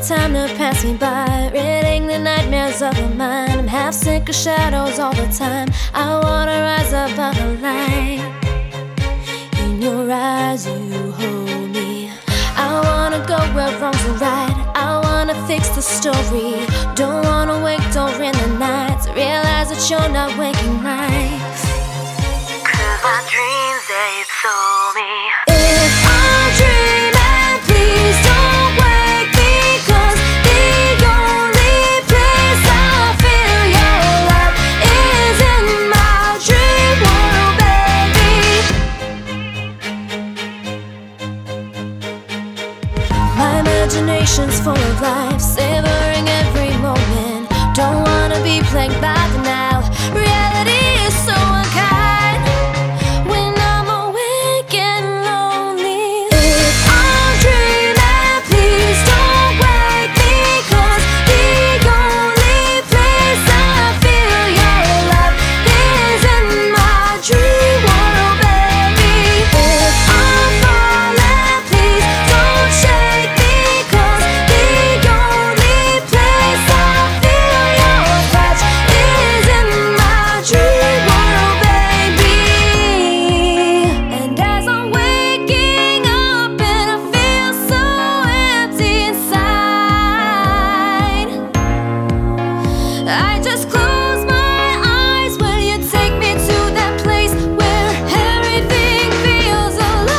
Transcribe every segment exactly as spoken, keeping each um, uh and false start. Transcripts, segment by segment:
time to pass me by, reading the nightmares of my mind. I'm half sick of shadows all the time. I wanna rise above the light. In your eyes you hold me. I wanna go where wrongs are right. I wanna fix the story. Don't wanna wake during the nights, realize that you're not waking nights. Cause my dreams, they told me, if I'm dreaming, please don't wake me, cause the only place I feel your love is in my dream world, baby. My imagination's full of life, savoring every moment. Don't wanna be plagued by the now. Reality is so unkind when I'm awake and lonely. If I'm dreaming, please don't wake me, cause the only place I feel your love is in my dream world, baby. If I'm falling, please don't shake me, cause the only place I feel your touch is in my dream world, baby. And as I'm waking up and I feel so empty inside, I just close my eyes when you take me to that place where everything feels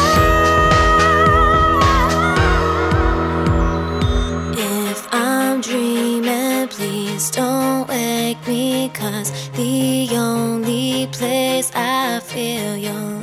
alive. If I'm dreaming, please don't wake me, cause the only place I feel your